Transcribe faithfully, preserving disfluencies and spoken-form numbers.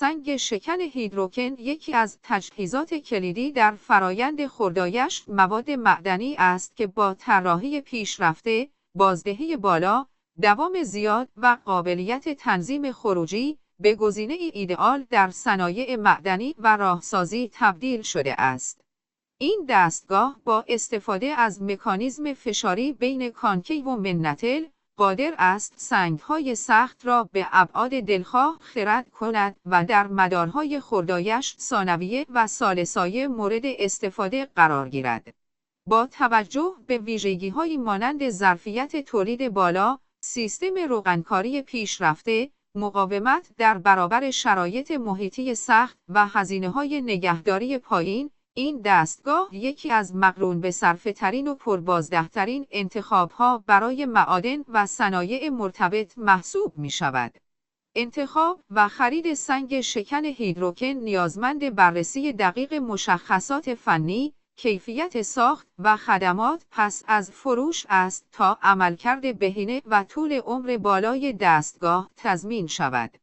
سنگ شکن هیدروکن یکی از تجهیزات کلیدی در فرایند خردایشت مواد معدنی است که با طراحی پیشرفته، بازدهی بالا، دوام زیاد و قابلیت تنظیم خروجی به گزینه ایدئال در صنایع معدنی و راهسازی تبدیل شده است. این دستگاه با استفاده از مکانیزم فشاری بین کانکیو و منتل قادر است سنگ‌های سخت را به ابعاد دلخواه خرد کند و در مدارهای خردایشت ثانویه و ثالثایه مورد استفاده قرار گیرد. با توجه به ویژگی‌هایی مانند ظرفیت تولید بالا، سیستم روغنکاری پیشرفته، مقاومت در برابر شرایط محیطی سخت و هزینه‌های نگهداری پایین، این دستگاه یکی از مقرون به صرفه‌ترین و پربازده‌ترین انتخاب‌ها برای معادن و صنایع مرتبط محسوب می‌شود. انتخاب و خرید سنگ شکن هیدروکن نیازمند بررسی دقیق مشخصات فنی، کیفیت ساخت و خدمات پس از فروش است تا عملکرد بهینه و طول عمر بالای دستگاه تضمین شود.